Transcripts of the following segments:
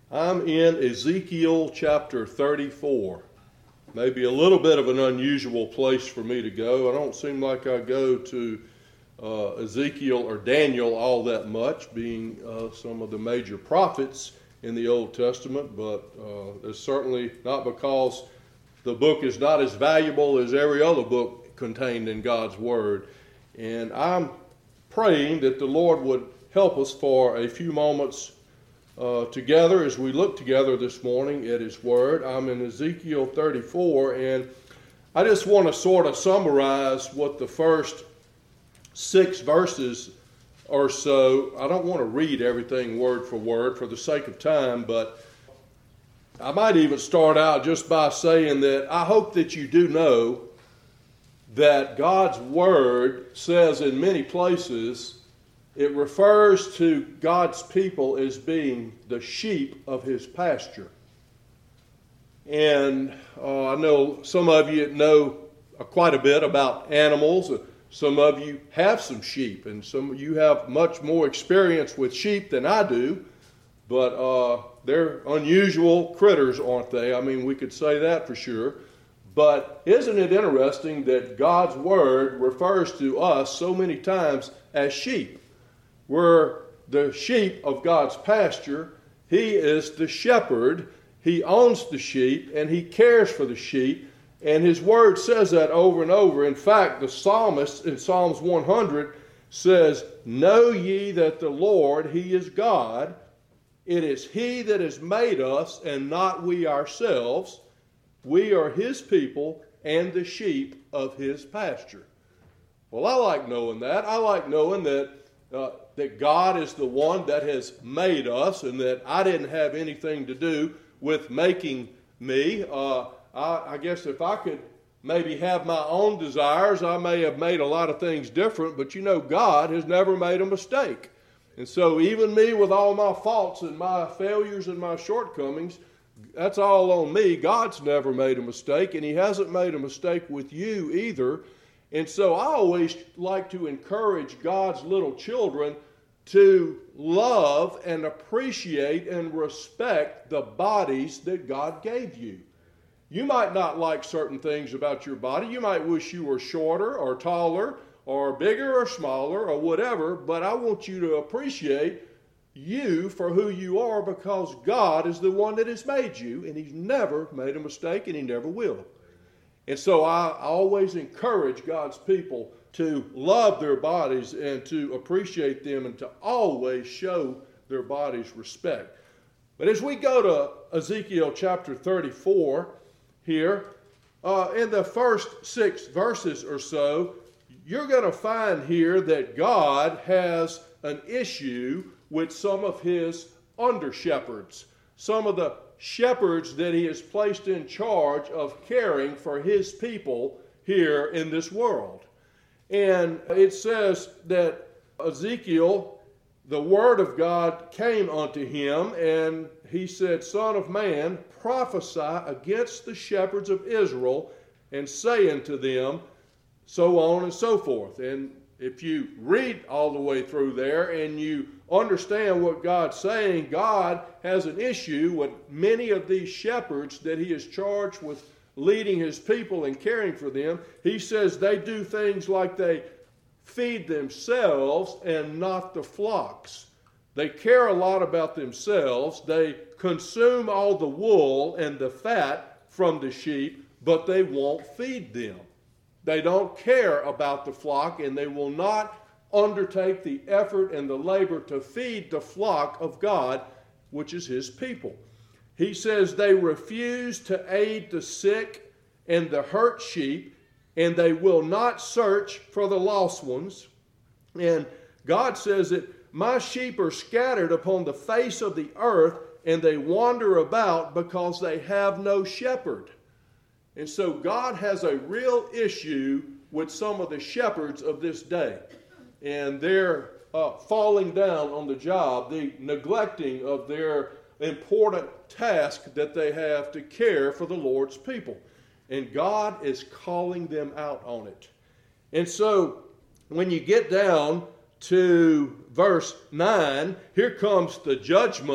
I'm in Ezekiel chapter 34. Maybe a little bit of an unusual place for me to go. I don't seem like I go to Ezekiel or Daniel all that much, being some of the major prophets in the Old Testament, but it's certainly not because the book is not as valuable as every other book contained in God's Word. And I'm praying that the Lord would help us for a few moments together as we look together this morning at His Word. I'm in Ezekiel 34, and I just want to sort of summarize what the first 6 verses or so. I don't want to read everything word for the sake of time, but I might even start out just by saying that I hope that you do know that God's Word says in many places it refers to God's people as being the sheep of His pasture. And I know some of you know quite a bit about animals. Some of you have some sheep, and some of you have much more experience with sheep than I do. But they're unusual critters, aren't they? I mean, we could say that for sure. But isn't it interesting that God's Word refers to us so many times as sheep? We're the sheep of God's pasture. He is the shepherd. He owns the sheep, and He cares for the sheep. And His Word says that over and over. In fact, the psalmist in Psalms 100 says, "Know ye that the Lord, He is God. It is He that has made us, and not we ourselves. We are His people and the sheep of His pasture." Well, I like knowing that. I like knowing that God is the one that has made us, and that I didn't have anything to do with making me. I guess if I could maybe have my own desires, I may have made a lot of things different, but you know, God has never made a mistake. And so even me with all my faults and my failures and my shortcomings, that's all on me. God's never made a mistake, and He hasn't made a mistake with you either. And so I always like to encourage God's little children to love and appreciate and respect the bodies that God gave you. You might not like certain things about your body. You might wish you were shorter or taller or bigger or smaller or whatever, but I want you to appreciate you for who you are, because God is the one that has made you, and He's never made a mistake, and He never will. And so I always encourage God's people to love their bodies and to appreciate them and to always show their bodies respect. But as we go to Ezekiel chapter 34 here, in the first 6 verses or so, you're going to find here that God has an issue with some of His under-shepherds, some of the shepherds that He has placed in charge of caring for His people here in this world. And it says that Ezekiel, the word of God came unto him, and he said, "Son of man, prophesy against the shepherds of Israel, and say unto them," so on and so forth. And if you read all the way through there and you understand what God's saying, God has an issue with many of these shepherds that He is charged with leading His people and caring for them. He says they do things like they feed themselves and not the flocks. They care a lot about themselves. They consume all the wool and the fat from the sheep, but they won't feed them. They don't care about the flock, and they will not undertake the effort and the labor to feed the flock of God, which is His people. He says they refuse to aid the sick and the hurt sheep, and they will not search for the lost ones. And God says that my sheep are scattered upon the face of the earth, and they wander about because they have no shepherd. And so God has a real issue with some of the shepherds of this day. And they're falling down on the job, the neglecting of their important task that they have to care for the Lord's people. And God is calling them out on it. And so when you get down to verse 9, here comes the judgment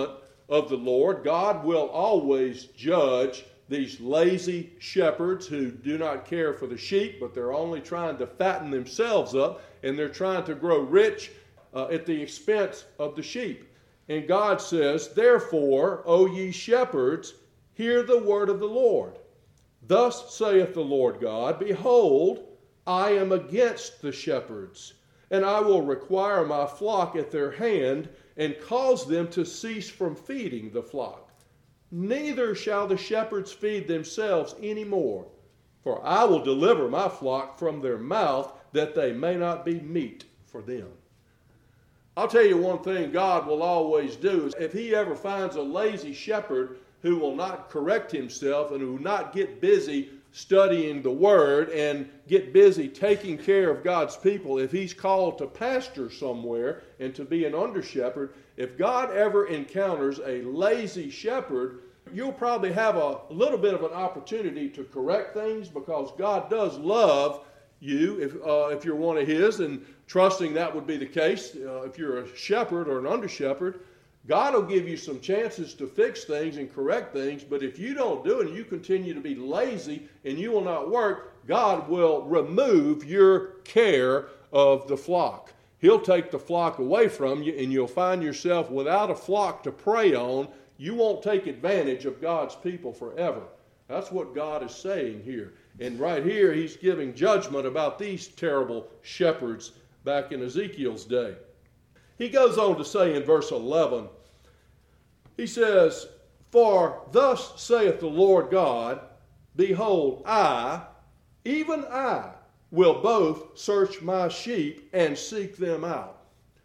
of the Lord. God will always judge these lazy shepherds who do not care for the sheep, but they're only trying to fatten themselves up, and they're trying to grow rich at the expense of the sheep. And God says, "Therefore, O ye shepherds, hear the word of the Lord. Thus saith the Lord God, Behold, I am against the shepherds, and I will require my flock at their hand, and cause them to cease from feeding the flock. Neither shall the shepherds feed themselves any more, for I will deliver my flock from their mouth, that they may not be meat for them." I'll tell you one thing God will always do is if he ever finds a lazy shepherd who will not correct himself and who will not get busy studying the Word and get busy taking care of God's people, if he's called to pastor somewhere and to be an under-shepherd, if God ever encounters a lazy shepherd, you'll probably have a little bit of an opportunity to correct things, because God does love you if you're one of his, and trusting that would be the case if you're a shepherd or an under-shepherd. God will give you some chances to fix things and correct things, but if you don't do it and you continue to be lazy and you will not work, God will remove your care of the flock. He'll take the flock away from you, and you'll find yourself without a flock to prey on. You won't take advantage of God's people forever. That's what God is saying here. And right here, he's giving judgment about these terrible shepherds back in Ezekiel's day. He goes on to say in verse 11, he says, "For thus saith the Lord God, Behold, I, even I, will both search my sheep and seek them out."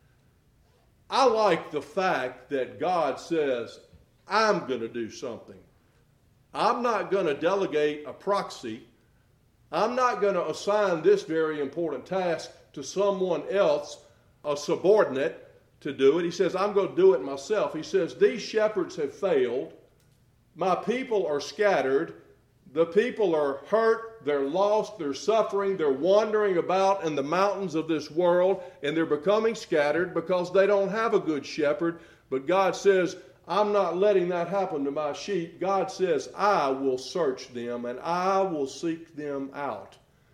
I like the fact that God says, I'm going to do something. I'm not going to delegate a proxy. I'm not going to assign this very important task to someone else, a subordinate, to do it. He says, I'm going to do it myself. He says, these shepherds have failed. My people are scattered. The people are hurt. They're lost. They're suffering. They're wandering about in the mountains of this world, and they're becoming scattered because they don't have a good shepherd. But God says, I'm not letting that happen to my sheep. God says, I will search them and I will seek them out.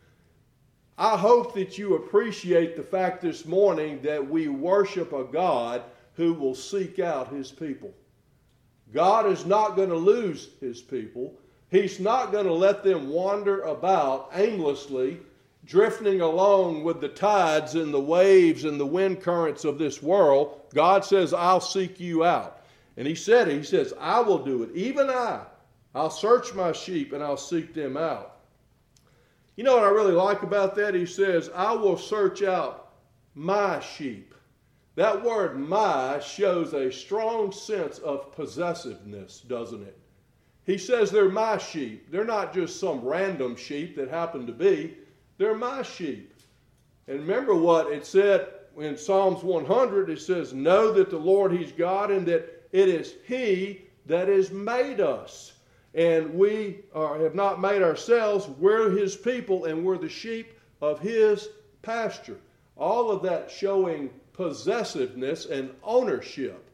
I hope that you appreciate the fact this morning that we worship a God who will seek out his people. God is not going to lose his people. He's not going to let them wander about aimlessly, drifting along with the tides and the waves and the wind currents of this world. God says, I'll seek you out. And he said it. He says, I will do it. Even I'll search my sheep and I'll seek them out. You know what I really like about that? He says, I will search out my sheep. That word my shows a strong sense of possessiveness, doesn't it? He says they're my sheep. They're not just some random sheep that happen to be. They're my sheep. And remember what it said in Psalms 100. It says, know that the Lord, he's God, and that it is he that has made us. And we have not made ourselves. We're his people, and we're the sheep of his pasture. All of that showing possessiveness and ownership.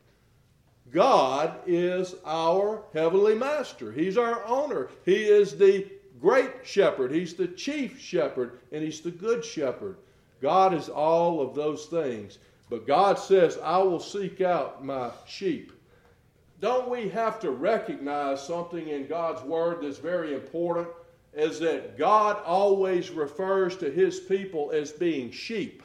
God is our heavenly master. He's our owner. He is the great shepherd. He's the chief shepherd, and he's the good shepherd. God is all of those things. But God says, I will seek out my sheep. Don't we have to recognize something in God's word that's very important, is that God always refers to his people as being sheep.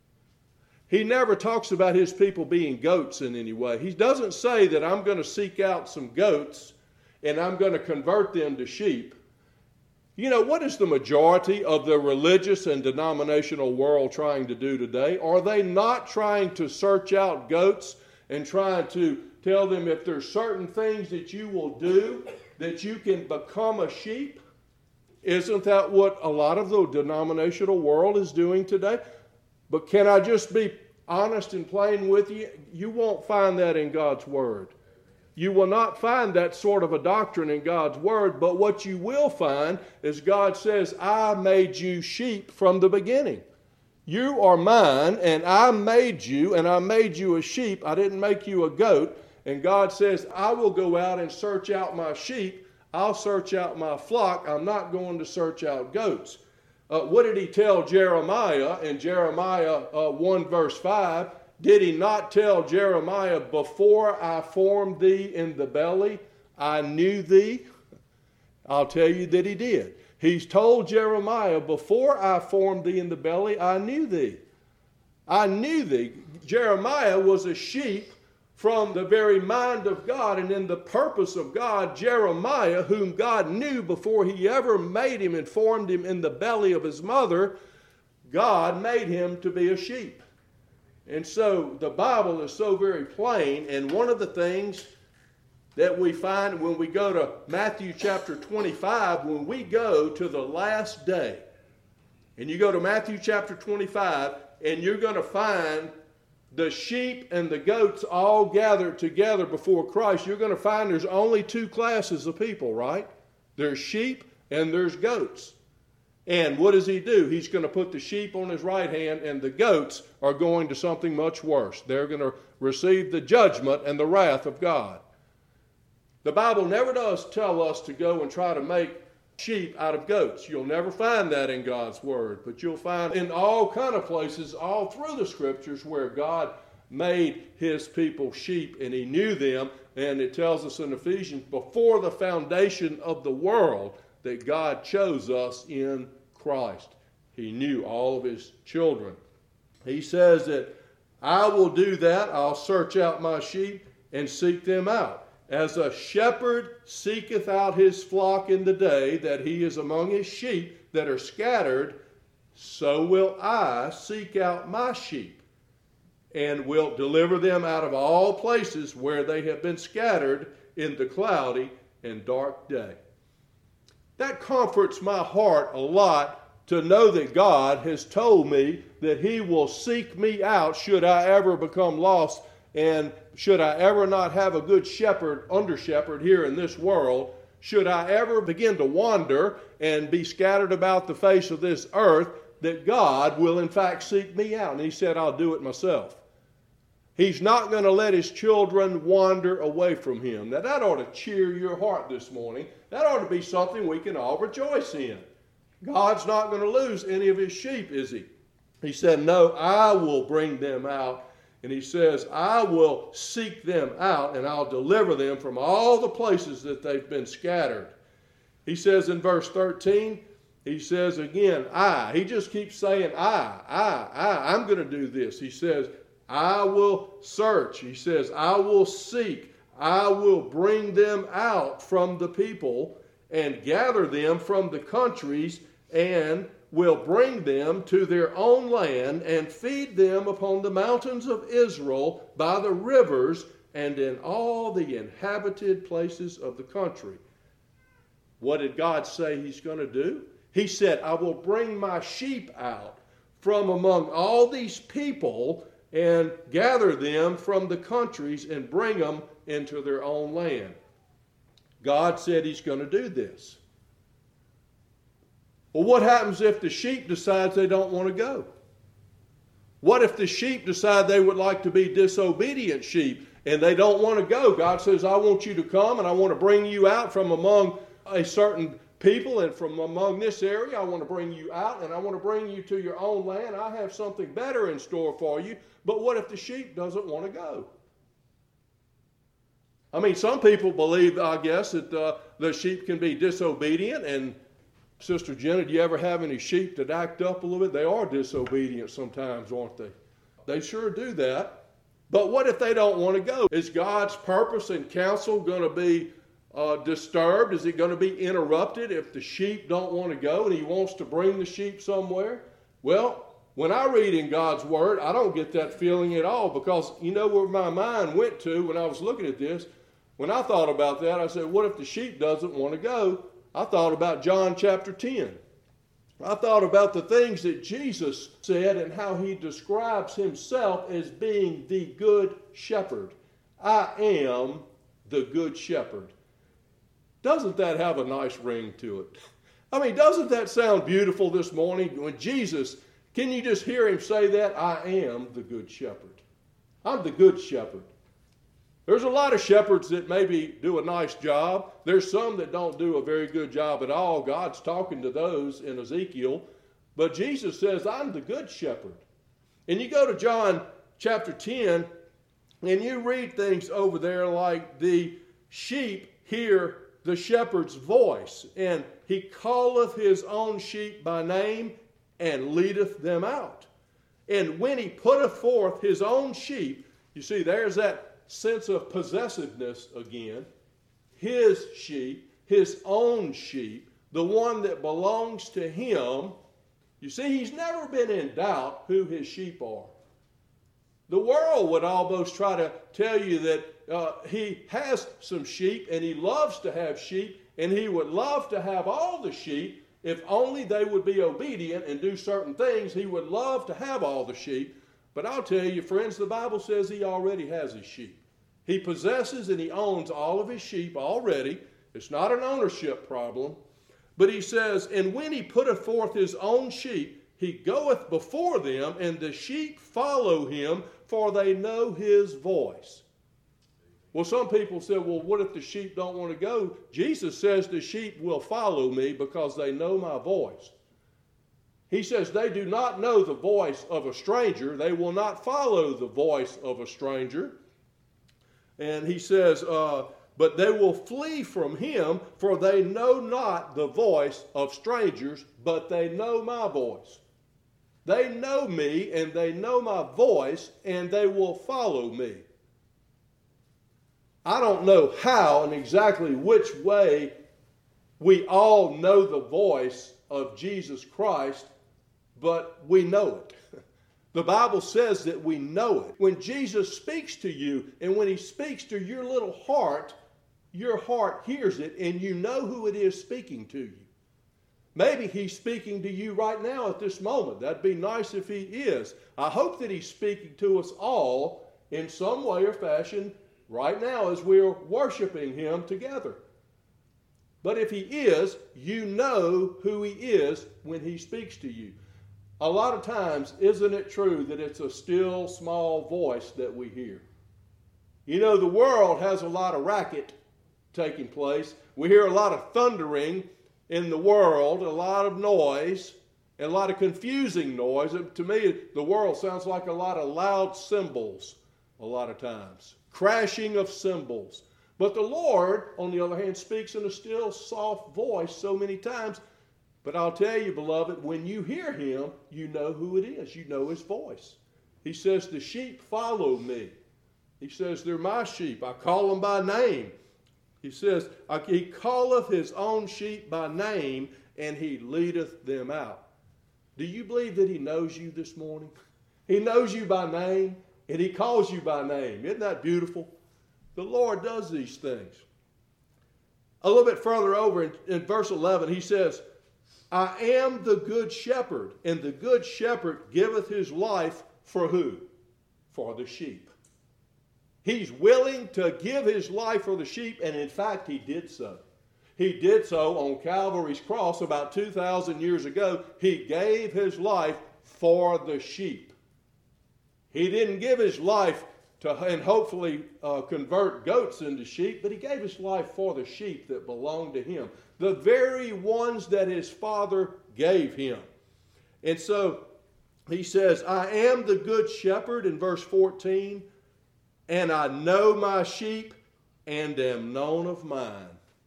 He never talks about his people being goats in any way. He doesn't say that I'm going to seek out some goats and I'm going to convert them to sheep. You know, what is the majority of the religious and denominational world trying to do today? Are they not trying to search out goats and trying to tell them if there's certain things that you will do that you can become a sheep? Isn't that what a lot of the denominational world is doing today? But can I just be honest and plain with you? You won't find that in God's word. You will not find that sort of a doctrine in God's word, but what you will find is God says, I made you sheep from the beginning. You are mine, and I made you a sheep. I didn't make you a goat. And God says, I will go out and search out my sheep. I'll search out my flock. I'm not going to search out goats. What did he tell Jeremiah in Jeremiah 1 verse 5? Did he not tell Jeremiah, before I formed thee in the belly, I knew thee? I'll tell you that he did. He's told Jeremiah, before I formed thee in the belly, I knew thee. I knew thee. Jeremiah was a sheep from the very mind of God and in the purpose of God. Jeremiah, whom God knew before he ever made him and formed him in the belly of his mother, God made him to be a sheep. And so the Bible is so very plain, and one of the things that we find when we go to Matthew chapter 25, when we go to the last day, and you go to Matthew chapter 25, and you're going to find the sheep and the goats all gathered together before Christ, you're going to find there's only two classes of people, right? There's sheep and there's goats. And what does he do? He's going to put the sheep on his right hand, and the goats are going to something much worse. They're going to receive the judgment and the wrath of God. The Bible never does tell us to go and try to make sheep out of goats. You'll never find that in God's Word, but you'll find in all kind of places all through the Scriptures where God made his people sheep and he knew them. And it tells us in Ephesians, before the foundation of the world, that God chose us in Christ. He knew all of his children. He says that I will do that. I'll search out my sheep and seek them out. As a shepherd seeketh out his flock in the day that he is among his sheep that are scattered, so will I seek out my sheep and will deliver them out of all places where they have been scattered in the cloudy and dark day. That comforts my heart a lot to know that God has told me that he will seek me out should I ever become lost, and should I ever not have a good shepherd, under shepherd here in this world, should I ever begin to wander and be scattered about the face of this earth, that God will in fact seek me out. And he said, I'll do it myself. He's not going to let his children wander away from him. Now that ought to cheer your heart this morning. That ought to be something we can all rejoice in. God's not going to lose any of his sheep, is he? He said, no, I will bring them out. And he says, I will seek them out and I'll deliver them from all the places that they've been scattered. He says in verse 13, he says again, I. He just keeps saying, I'm going to do this. He says, I will search. He says, I will seek. I will bring them out from the people and gather them from the countries and will bring them to their own land and feed them upon the mountains of Israel by the rivers and in all the inhabited places of the country. What did God say he's going to do? He said, I will bring my sheep out from among all these people and gather them from the countries and bring them into their own land. God said he's going to do this. Well, what happens if the sheep decides they don't want to go? What if the sheep decide they would like to be disobedient sheep and they don't want to go? God says, I want you to come and I want to bring you out from among a certain people and from among this area. I want to bring you out and I want to bring you to your own land. I have something better in store for you. But what if the sheep doesn't want to go? I mean, some people believe, I guess, that the sheep can be disobedient. And Sister Jenna, do you ever have any sheep that act up a little bit? They are disobedient sometimes, aren't they? They sure do that. But what if they don't want to go? Is God's purpose and counsel going to be disturbed? Is it going to be interrupted if the sheep don't want to go and he wants to bring the sheep somewhere? Well, when I read in God's Word, I don't get that feeling at all, because you know where my mind went to when I was looking at this? When I thought about that, I said, what if the sheep doesn't want to go? I thought about John chapter 10. I thought about the things that Jesus said and how he describes himself as being the good shepherd. I am the good shepherd. Doesn't that have a nice ring to it? I mean, doesn't that sound beautiful this morning? When Jesus, can you just hear him say that? I am the good shepherd. I'm the good shepherd. There's a lot of shepherds that maybe do a nice job. There's some that don't do a very good job at all. God's talking to those in Ezekiel. But Jesus says, I'm the good shepherd. And you go to John chapter 10, and you read things over there like the sheep hear the shepherd's voice, and he calleth his own sheep by name and leadeth them out. And when he putteth forth his own sheep, you see, there's that sense of possessiveness again. His sheep, his own sheep, the one that belongs to him. You see, he's never been in doubt who his sheep are. The world would almost try to tell you that he has some sheep and he loves to have sheep and he would love to have all the sheep if only they would be obedient and do certain things. He would love to have all the sheep. But I'll tell you, friends, the Bible says he already has his sheep. He possesses and he owns all of his sheep already. It's not an ownership problem. But he says, and when he putteth forth his own sheep, he goeth before them, and the sheep follow him, for they know his voice. Well, some people say, well, what if the sheep don't want to go? Jesus says the sheep will follow me because they know my voice. He says they do not know the voice of a stranger. They will not follow the voice of a stranger. And he says, but they will flee from him, for they know not the voice of strangers, but they know my voice. They know me, and they know my voice, and they will follow me. I don't know how and exactly which way we all know the voice of Jesus Christ, but we know it. The Bible says that we know it. When Jesus speaks to you, and when he speaks to your little heart, your heart hears it, and you know who it is speaking to you. Maybe he's speaking to you right now at this moment. That'd be nice if he is. I hope that he's speaking to us all in some way or fashion right now as we're worshiping him together. But if he is, you know who he is when he speaks to you. A lot of times, isn't it true that it's a still, small voice that we hear? You know, the world has a lot of racket taking place. We hear a lot of thundering in the world, a lot of noise, and a lot of confusing noise. To me, the world sounds like a lot of loud cymbals a lot of times, crashing of cymbals. But the Lord, on the other hand, speaks in a still, soft voice so many times. But I'll tell you, beloved, when you hear him, you know who it is. You know his voice. He says, the sheep follow me. He says, they're my sheep. I call them by name. He says, he calleth his own sheep by name, and he leadeth them out. Do you believe that he knows you this morning? He knows you by name, and he calls you by name. Isn't that beautiful? The Lord does these things. A little bit further over in verse 11, he says, I am the good shepherd, and the good shepherd giveth his life for who? For the sheep. He's willing to give his life for the sheep, and in fact, he did so. He did so on Calvary's cross about 2,000 years ago. He gave his life for the sheep. He didn't give his life to and hopefully convert goats into sheep, but he gave his life for the sheep that belonged to him, the very ones that his Father gave him. And so he says, I am the good shepherd in verse 14, and I know my sheep and am known of mine.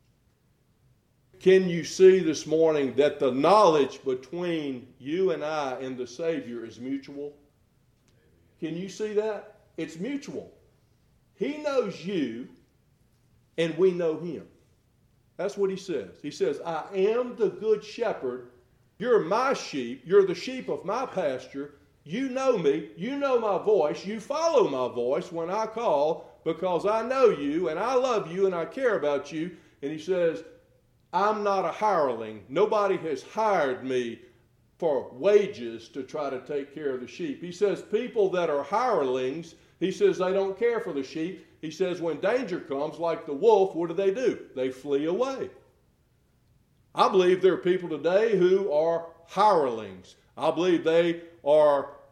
Can you see this morning that the knowledge between you and I and the Savior is mutual? Can you see that? It's mutual. He knows you and we know him. That's what he says. He says, I am the good shepherd. You're my sheep. You're the sheep of my pasture. You know me. You know my voice. You follow my voice when I call because I know you and I love you and I care about you. And he says, I'm not a hireling. Nobody has hired me for wages to try to take care of the sheep. He says people that are hirelings, he says they don't care for the sheep. He says when danger comes, like the wolf, what do? They flee away. I believe there are people today who are hirelings. I believe they are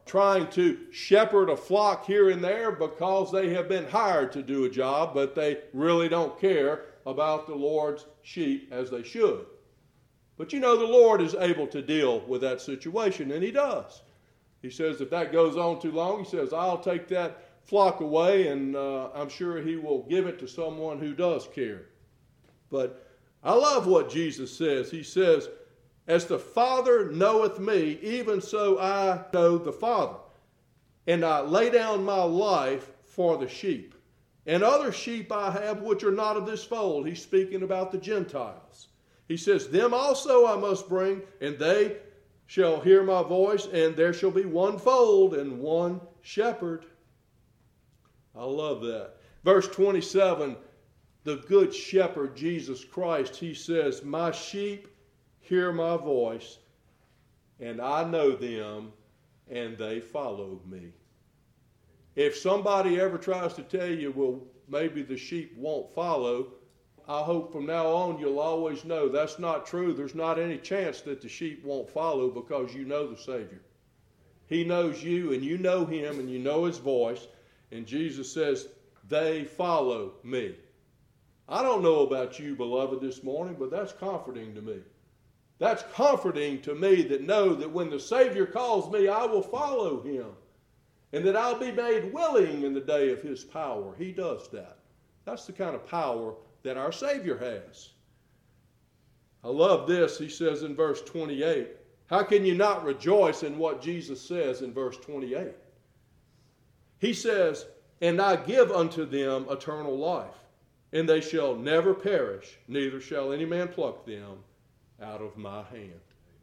trying to shepherd a flock here and there because they have been hired to do a job, but they really don't care about the Lord's sheep as they should. But you know, the Lord is able to deal with that situation, and He does. He says if that goes on too long, He says, I'll take that flock away, and I'm sure He will give it to someone who does care. But I love what Jesus says. He says, as the Father knoweth me, even so I know the Father. And I lay down my life for the sheep. And other sheep I have which are not of this fold. He's speaking about the Gentiles. He says, them also I must bring, and they shall hear my voice, and there shall be one fold and one shepherd. I love that. Verse 27, the good shepherd, Jesus Christ, He says, my sheep hear my voice, and I know them, and they follow me. If somebody ever tries to tell you, well, maybe the sheep won't follow, I hope from now on you'll always know that's not true. There's not any chance that the sheep won't follow because you know the Savior. He knows you, and you know Him, and you know His voice, and Jesus says, they follow me. I don't know about you, beloved, this morning, but that's comforting to me. That's comforting to me that know that when the Savior calls me, I will follow Him. And that I'll be made willing in the day of His power. He does that. That's the kind of power that our Savior has. I love this. He says in verse 28, how can you not rejoice in what Jesus says in verse 28? He says, and I give unto them eternal life, and they shall never perish, neither shall any man pluck them out of my hand.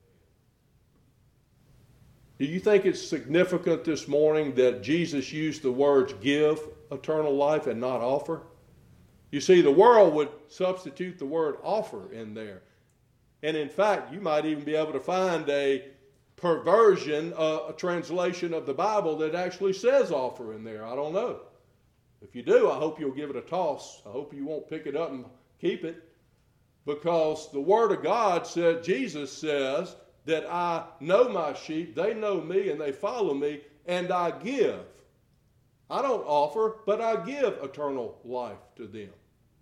Do you think it's significant this morning that Jesus used the words give eternal life and not offer? You see, the world would substitute the word offer in there. And in fact, you might even be able to find a perversion, a translation of the Bible that actually says offer in there. I don't know. If you do, I hope you'll give it a toss. I hope you won't pick it up and keep it. Because the Word of God said, Jesus says, that I know my sheep, they know me, and they follow me, and I give. I don't offer, but I give eternal life to them.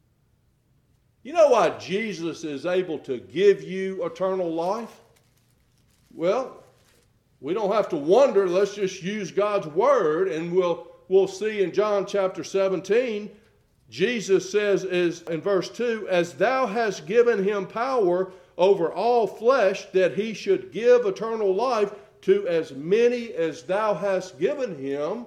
You know why Jesus is able to give you eternal life? Well, we don't have to wonder. Let's just use God's Word, and we'll see in John chapter 17, Jesus says in verse 2, as thou hast given him power over all flesh, that he should give eternal life to as many as thou hast given him.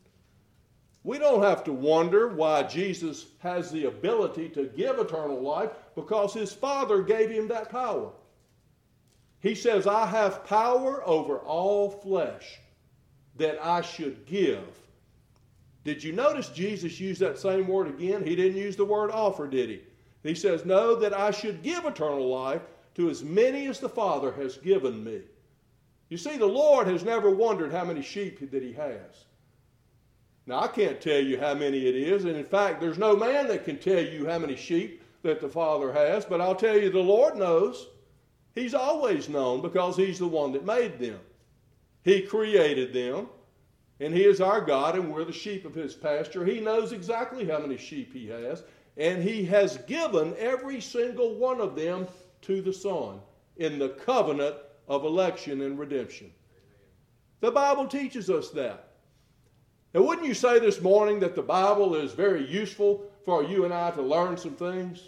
We don't have to wonder why Jesus has the ability to give eternal life, because his Father gave him that power. He says, I have power over all flesh that I should give. Did you notice Jesus used that same word again? He didn't use the word offer, did he? He says, no, that I should give eternal life to as many as the Father has given me. You see, the Lord has never wondered how many sheep that he has. Now, I can't tell you how many it is, and in fact, there's no man that can tell you how many sheep that the Father has, but I'll tell you the Lord knows. He's always known because he's the one that made them. He created them, and he is our God, and we're the sheep of his pasture. He knows exactly how many sheep he has, and he has given every single one of them to the Son in the covenant of election and redemption. The Bible teaches us that. Now, wouldn't you say this morning that the Bible is very useful for you and I to learn some things?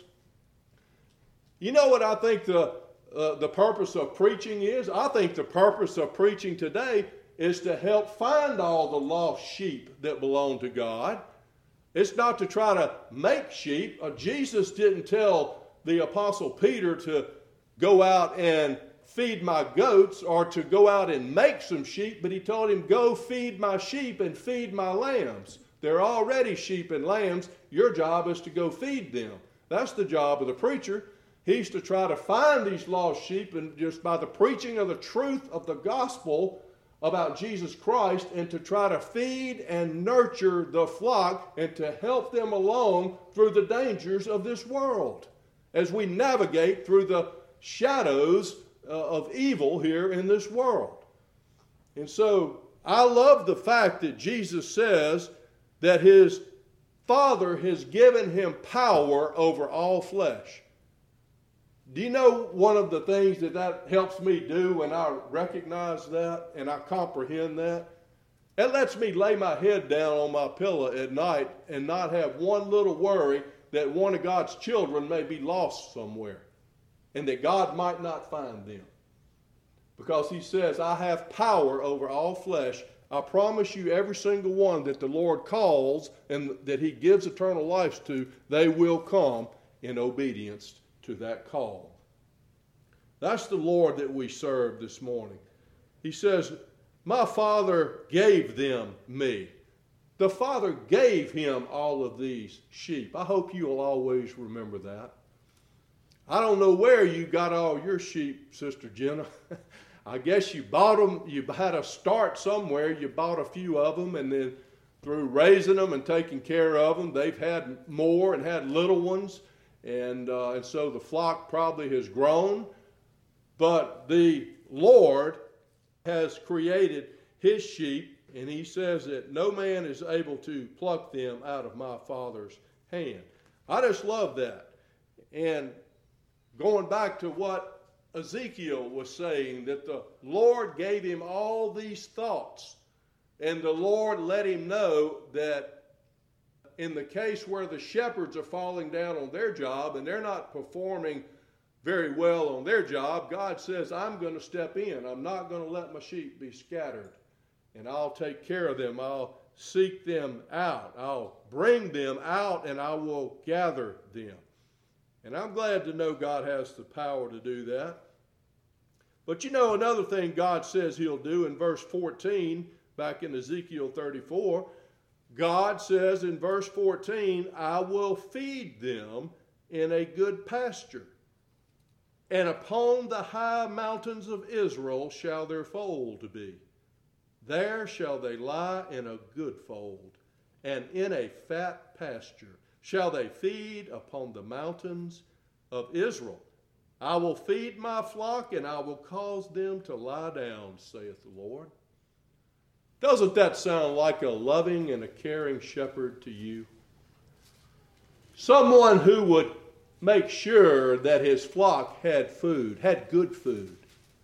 You know what I think the purpose of preaching is? I think the purpose of preaching today is to help find all the lost sheep that belong to God. It's not to try to make sheep. Jesus didn't tell the Apostle Peter to go out and feed my goats or to go out and make some sheep, but he told him, go feed my sheep and feed my lambs. They're already sheep and lambs. Your job is to go feed them. That's the job of the preacher. He's to try to find these lost sheep, and just by the preaching of the truth of the gospel about Jesus Christ, and to try to feed and nurture the flock and to help them along through the dangers of this world as we navigate through the shadows of evil here in this world. And so I love the fact that Jesus says that his Father has given him power over all flesh. Do you know one of the things that helps me do when I recognize that and I comprehend that? It lets me lay my head down on my pillow at night and not have one little worry that one of God's children may be lost somewhere and that God might not find them. Because he says, I have power over all flesh. I promise you, every single one that the Lord calls and that he gives eternal life to, they will come in obedience to that call. That's the Lord that we serve this morning. He says, my Father gave them me. The Father gave him all of these sheep. I hope you'll always remember that. I don't know where you got all your sheep, Sister Jenna. I guess you bought them, you had a start somewhere, you bought a few of them, and then through raising them and taking care of them, they've had more and had little ones, and so the flock probably has grown. But the Lord has created his sheep, and he says that no man is able to pluck them out of my Father's hand. I just love that. And going back to what Ezekiel was saying, that the Lord gave him all these thoughts, and the Lord let him know that in the case where the shepherds are falling down on their job and they're not performing very well on their job, God says, I'm going to step in. I'm not going to let my sheep be scattered, and I'll take care of them. I'll seek them out. I'll bring them out, and I will gather them. And I'm glad to know God has the power to do that. But you know, another thing God says he'll do in verse 14, back in Ezekiel 34, God says in verse 14, I will feed them in a good pasture, and upon the high mountains of Israel shall their fold be. There shall they lie in a good fold, and in a fat pasture shall they feed upon the mountains of Israel. I will feed my flock, and I will cause them to lie down, saith the Lord. Doesn't that sound like a loving and a caring shepherd to you? Someone who would make sure that his flock had food, had good food.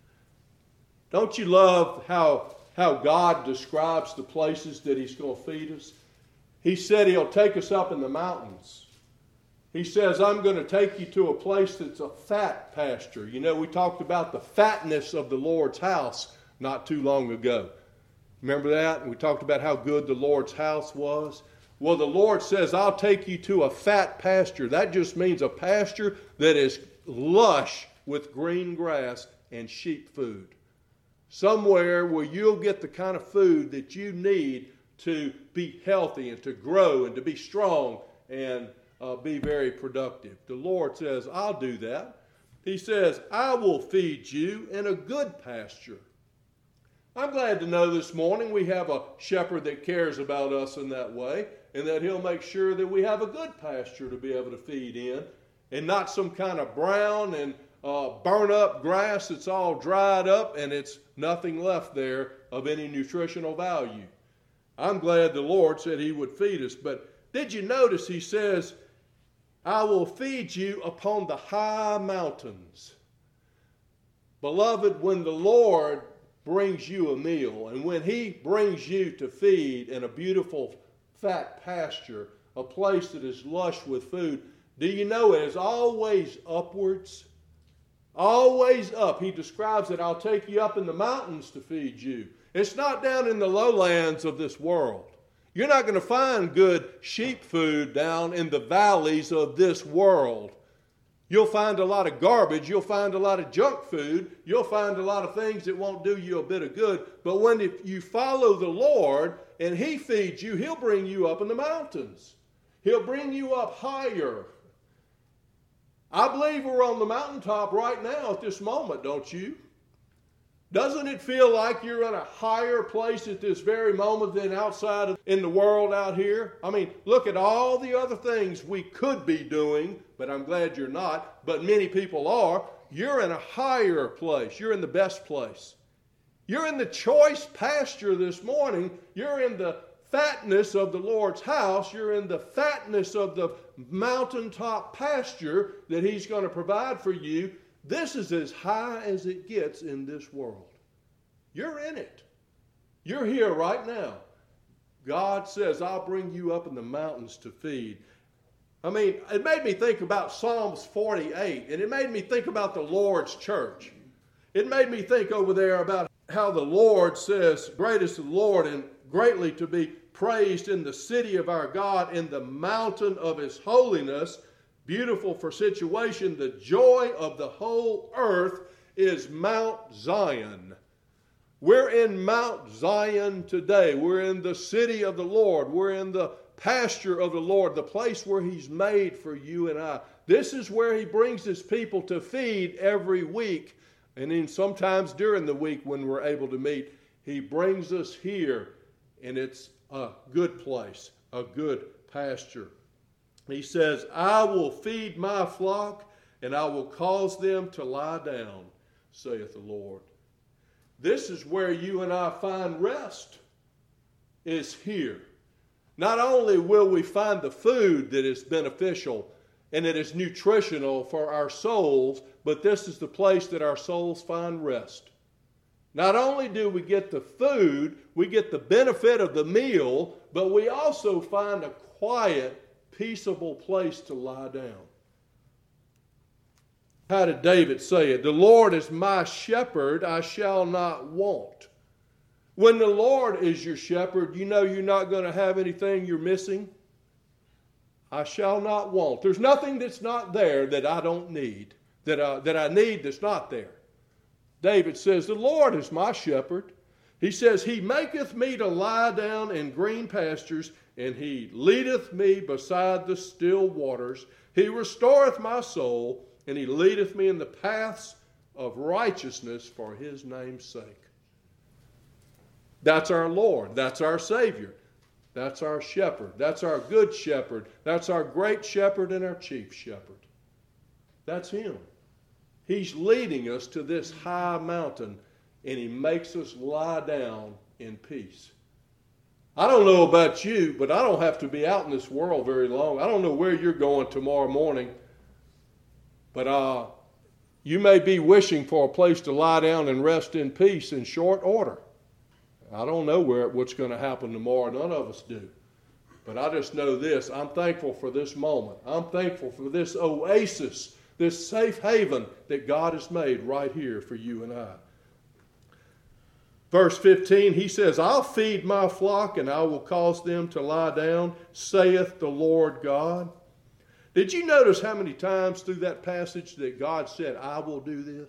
Don't you love how God describes the places that he's going to feed us? He said he'll take us up in the mountains. He says, I'm going to take you to a place that's a fat pasture. You know, we talked about the fatness of the Lord's house not too long ago. Remember that? And we talked about how good the Lord's house was. Well, the Lord says, I'll take you to a fat pasture. That just means a pasture that is lush with green grass and sheep food. Somewhere where you'll get the kind of food that you need to be healthy and to grow and to be strong and be very productive. The Lord says, I'll do that. He says, I will feed you in a good pasture. I'm glad to know this morning we have a shepherd that cares about us in that way, and that he'll make sure that we have a good pasture to be able to feed in, and not some kind of brown and burn up grass that's all dried up and it's nothing left there of any nutritional value. I'm glad the Lord said he would feed us. But did you notice he says, I will feed you upon the high mountains. Beloved, when the Lord brings you a meal, and when he brings you to feed in a beautiful fat pasture, a place that is lush with food, do you know it is always upwards? Always up. He describes it, I'll take you up in the mountains to feed you. It's not down in the lowlands of this world. You're not going to find good sheep food down in the valleys of this world. You'll find a lot of garbage. You'll find a lot of junk food. You'll find a lot of things that won't do you a bit of good. But when you follow the Lord and he feeds you, he'll bring you up in the mountains. He'll bring you up higher. I believe we're on the mountaintop right now at this moment, don't you? Doesn't it feel like you're in a higher place at this very moment than outside in the world out here? I mean, look at all the other things we could be doing, but I'm glad you're not, but many people are. You're in a higher place. You're in the best place. You're in the choice pasture this morning. You're in the fatness of the Lord's house. You're in the fatness of the mountaintop pasture that He's going to provide for you. This is as high as it gets in this world. You're in it. You're here right now. God says, I'll bring you up in the mountains to feed. I mean, it made me think about Psalms 48, and it made me think about the Lord's church. It made me think over there about how the Lord says, great is the Lord and greatly to be praised in the city of our God, in the mountain of His holiness. Beautiful for situation. The joy of the whole earth is Mount Zion. We're in Mount Zion today. We're in the city of the Lord. We're in the pasture of the Lord, the place where He's made for you and I. This is where He brings His people to feed every week. And then sometimes during the week when we're able to meet, He brings us here, and it's a good place, a good pasture. He says, I will feed my flock, and I will cause them to lie down, saith the Lord. This is where you and I find rest, is here. Not only will we find the food that is beneficial and that is nutritional for our souls, but this is the place that our souls find rest. Not only do we get the food, we get the benefit of the meal, but we also find a quiet, peaceable place to lie down. How did David say it? The Lord is my shepherd, I shall not want. When the Lord is your shepherd, you know you're not going to have anything you're missing. I shall not want. There's nothing that's not there that I don't need, that I need that's not there. David says, the Lord is my shepherd. He says, He maketh me to lie down in green pastures, and He leadeth me beside the still waters. He restoreth my soul, and He leadeth me in the paths of righteousness for His name's sake. That's our Lord. That's our Savior. That's our shepherd. That's our good shepherd. That's our great shepherd and our chief shepherd. That's Him. He's leading us to this high mountain, and He makes us lie down in peace. I don't know about you, but I don't have to be out in this world very long. I don't know where you're going tomorrow morning, but you may be wishing for a place to lie down and rest in peace in short order. I don't know what's going to happen tomorrow. None of us do. But I just know this. I'm thankful for this moment. I'm thankful for this oasis, this safe haven that God has made right here for you and I. Verse 15, he says, I'll feed my flock and I will cause them to lie down, saith the Lord God. Did you notice how many times through that passage that God said, I will do this?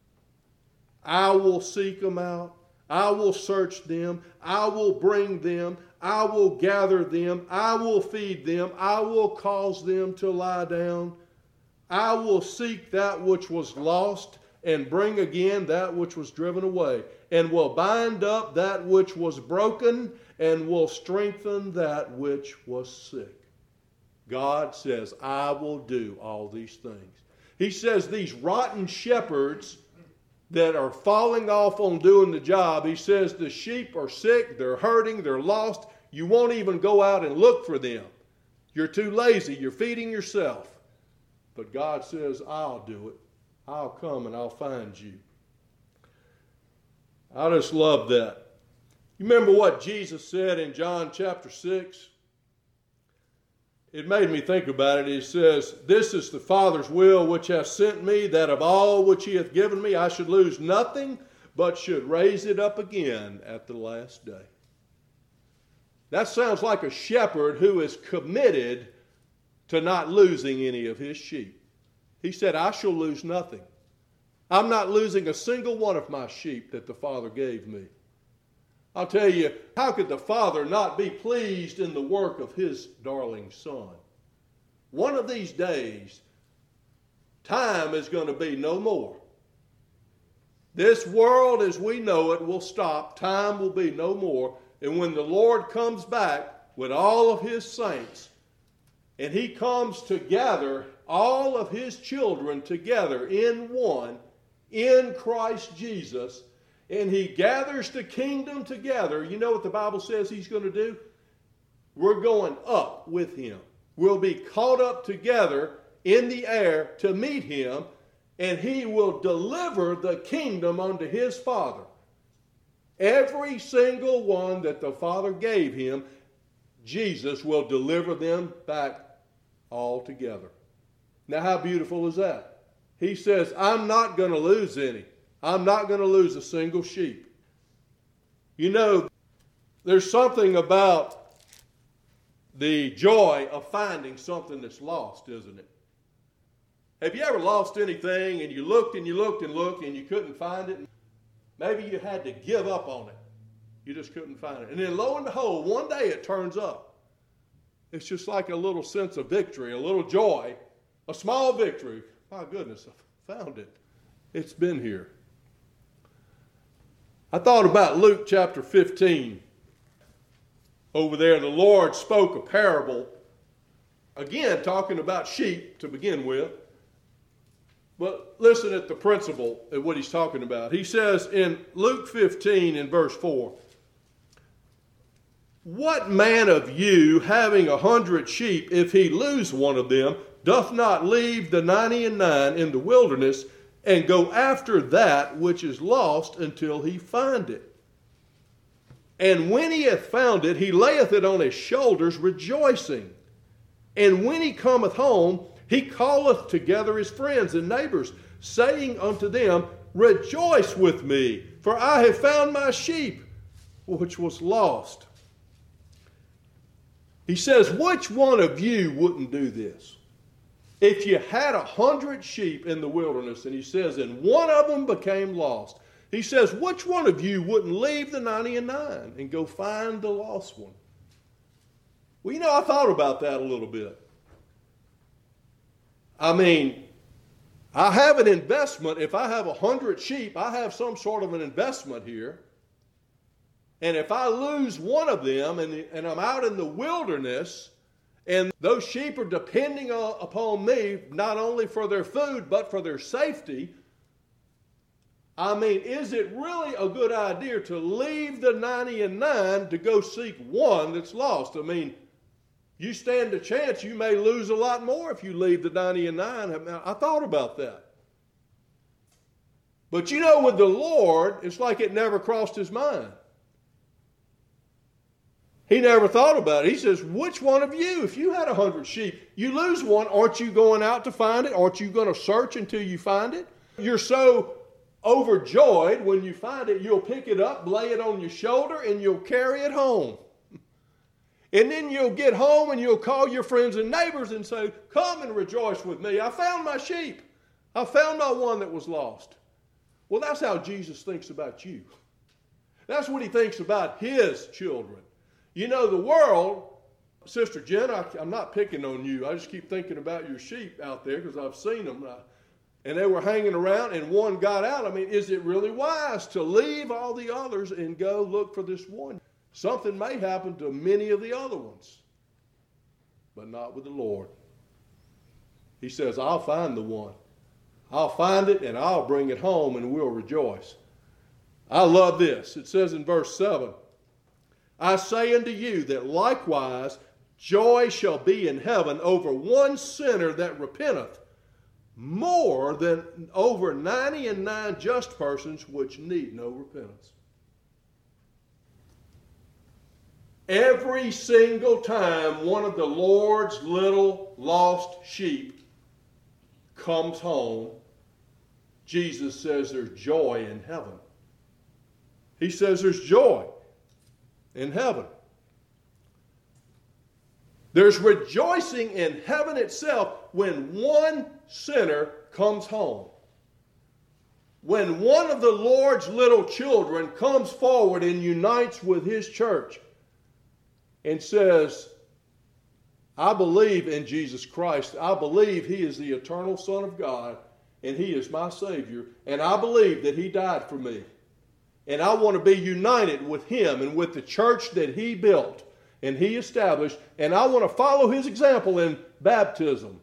I will seek them out. I will search them. I will bring them. I will gather them. I will feed them. I will cause them to lie down. I will seek that which was lost and bring again that which was driven away, and will bind up that which was broken, and will strengthen that which was sick. God says, I will do all these things. He says these rotten shepherds that are falling off on doing the job, He says the sheep are sick, they're hurting, they're lost. You won't even go out and look for them. You're too lazy. You're feeding yourself. But God says, I'll do it. I'll come and I'll find you. I just love that. You remember what Jesus said in John chapter 6? It made me think about it. He says, this is the Father's will which hath sent me, that of all which He hath given me I should lose nothing, but should raise it up again at the last day. That sounds like a shepherd who is committed to not losing any of his sheep. He said, I shall lose nothing. I'm not losing a single one of my sheep that the Father gave me. I'll tell you, how could the Father not be pleased in the work of His darling Son? One of these days, time is going to be no more. This world as we know it will stop. Time will be no more. And when the Lord comes back with all of His saints, and He comes to gather all of His children together in one, in Christ Jesus, and he gathers the kingdom together, you know what the Bible says he's going to do? We're going up with him. We'll be caught up together in the air to meet him, and he will deliver the kingdom unto his Father. Every single one that the Father gave him, Jesus will deliver them back all together. Now, how beautiful is that? He says, I'm not going to lose any. I'm not going to lose a single sheep. You know, there's something about the joy of finding something that's lost, isn't it? Have you ever lost anything and you looked and you looked and looked and you couldn't find it? Maybe you had to give up on it. You just couldn't find it. And then lo and behold, one day it turns up. It's just like a little sense of victory, a little joy, a small victory. My goodness, I found it. It's been here. I thought about Luke chapter 15. Over there, the Lord spoke a parable, again talking about sheep to begin with. But listen at the principle of what he's talking about. He says in Luke 15 in verse 4, what man of you, having 100 sheep, if he lose one of them, doth not leave the 99 in the wilderness and go after that which is lost until he find it? And when he hath found it, he layeth it on his shoulders, rejoicing. And when he cometh home, he calleth together his friends and neighbors, saying unto them, rejoice with me, for I have found my sheep, which was lost. He says, which one of you wouldn't do this? If you had 100 sheep in the wilderness, and he says, and one of them became lost, he says, which one of you wouldn't leave the 99 and go find the lost one? Well, you know, I thought about that a little bit. I mean, I have an investment. If I have 100 sheep, I have some sort of an investment here. And if I lose one of them and I'm out in the wilderness and those sheep are depending upon me not only for their food but for their safety, I mean, is it really a good idea to leave the 99 to go seek one that's lost? I mean, you stand a chance you may lose a lot more if you leave the 99. I thought about that. But you know, with the Lord, it's like it never crossed his mind. He never thought about it. He says, which one of you, if you had 100 sheep, you lose one, aren't you going out to find it? Aren't you going to search until you find it? You're so overjoyed when you find it, you'll pick it up, lay it on your shoulder, and you'll carry it home. And then you'll get home and you'll call your friends and neighbors and say, come and rejoice with me. I found my sheep. I found my one that was lost. Well, that's how Jesus thinks about you. That's what he thinks about his children. You know, the world, Sister Jen, I'm not picking on you. I just keep thinking about your sheep out there because I've seen them. And they were hanging around and one got out. I mean, is it really wise to leave all the others and go look for this one? Something may happen to many of the other ones, but not with the Lord. He says, I'll find the one. I'll find it and I'll bring it home and we'll rejoice. I love this. It says in verse 7, I say unto you that likewise joy shall be in heaven over one sinner that repenteth, more than over 99 just persons which need no repentance. Every single time one of the Lord's little lost sheep comes home, Jesus says there's joy in heaven. He says there's joy in heaven. There's rejoicing in heaven itself when one sinner comes home. When one of the Lord's little children comes forward and unites with his church and says, I believe in Jesus Christ. I believe he is the eternal Son of God and he is my Savior. And I believe that he died for me. And I want to be united with him and with the church that he built and he established. And I want to follow his example in baptism.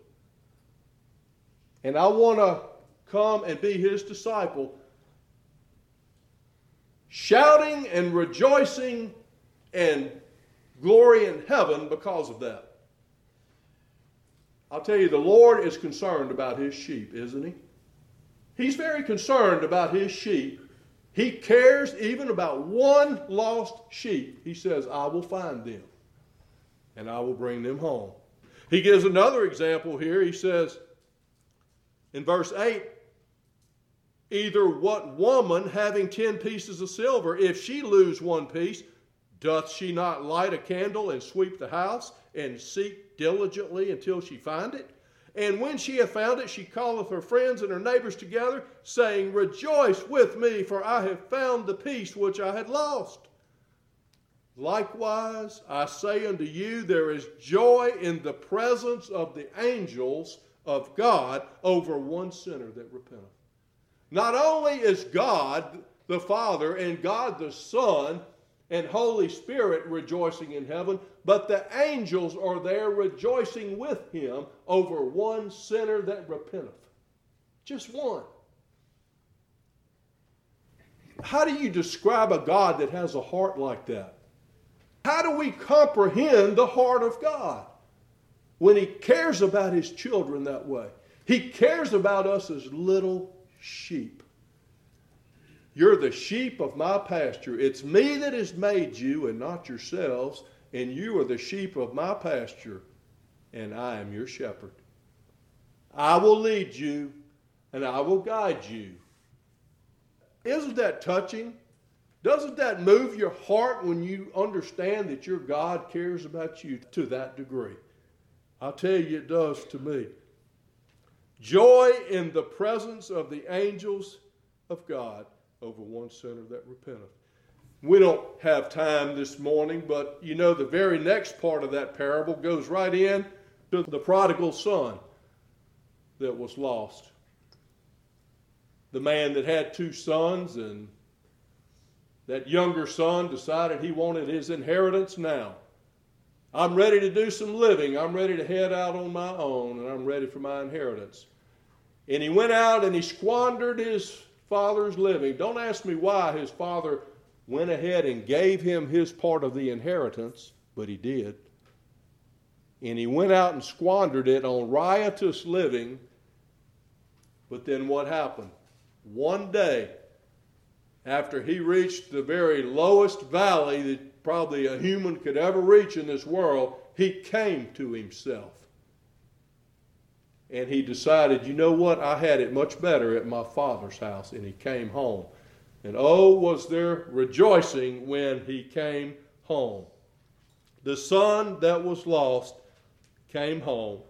And I want to come and be his disciple. shouting and rejoicing and glory in heaven because of that. I'll tell you, the Lord is concerned about his sheep, isn't he? He's very concerned about his sheep. He cares even about one lost sheep. He says, I will find them and I will bring them home. He gives another example here. He says in verse 8, either what woman having 10 pieces of silver, if she lose one piece, doth she not light a candle and sweep the house and seek diligently until she find it? And when she hath found it, she calleth her friends and her neighbors together, saying, rejoice with me, for I have found the piece which I had lost. Likewise, I say unto you, there is joy in the presence of the angels of God over one sinner that repenteth. Not only is God the Father and God the Son and Holy Spirit rejoicing in heaven, but the angels are there rejoicing with him over one sinner that repenteth. Just one. How do you describe a God that has a heart like that? How do we comprehend the heart of God when he cares about his children that way? He cares about us as little sheep. You're the sheep of my pasture. It's me that has made you and not yourselves, and you are the sheep of my pasture, and I am your shepherd. I will lead you, and I will guide you. Isn't that touching? Doesn't that move your heart when you understand that your God cares about you to that degree? I'll tell you, it does to me. Joy in the presence of the angels of God over one sinner that repenteth. We don't have time this morning, but you know the very next part of that parable goes right in to the prodigal son that was lost. The man that had 2 sons, and that younger son decided he wanted his inheritance now. I'm ready to do some living. I'm ready to head out on my own, and I'm ready for my inheritance. And he went out and he squandered his father's living. Don't ask me why his father went ahead and gave him his part of the inheritance, but he did. And he went out and squandered it on riotous living. But then what happened? One day, after he reached the very lowest valley that probably a human could ever reach in this world, he came to himself. And he decided, you know what, I had it much better at my father's house. And he came home. And oh, was there rejoicing when he came home. The son that was lost came home.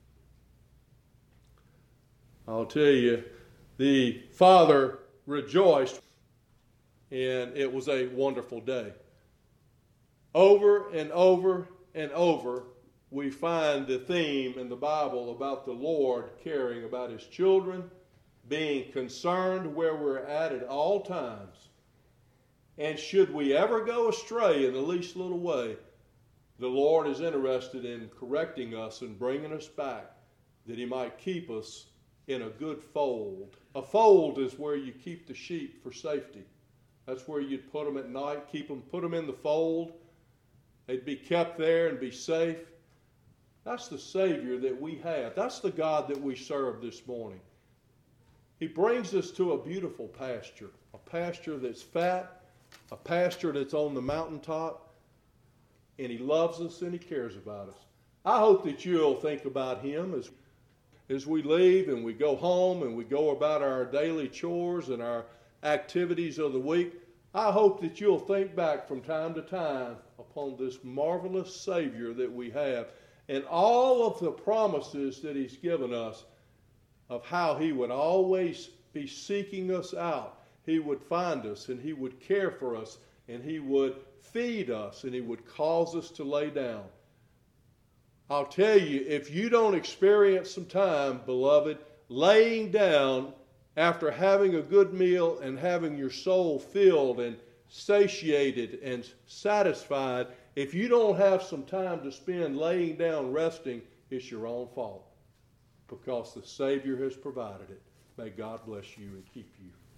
I'll tell you, the father rejoiced, and it was a wonderful day. Over and over and over, we find the theme in the Bible about the Lord caring about his children, being concerned where we're at all times. And should we ever go astray in the least little way, the Lord is interested in correcting us and bringing us back, that he might keep us in a good fold. A fold is where you keep the sheep for safety. That's where you'd put them at night, put them in the fold. They'd be kept there and be safe. That's the Savior that we have. That's the God that we serve this morning. He brings us to a beautiful pasture, a pasture that's fat, a pasture that's on the mountaintop, and he loves us and he cares about us. I hope that you'll think about him as we leave and we go home and we go about our daily chores and our activities of the week. I hope that you'll think back from time to time upon this marvelous Savior that we have and all of the promises that he's given us of how he would always be seeking us out. He would find us and he would care for us and he would feed us and he would cause us to lay down. I'll tell you, if you don't experience some time, beloved, laying down after having a good meal and having your soul filled and satiated and satisfied, if you don't have some time to spend laying down resting, it's your own fault, because the Savior has provided it. May God bless you and keep you.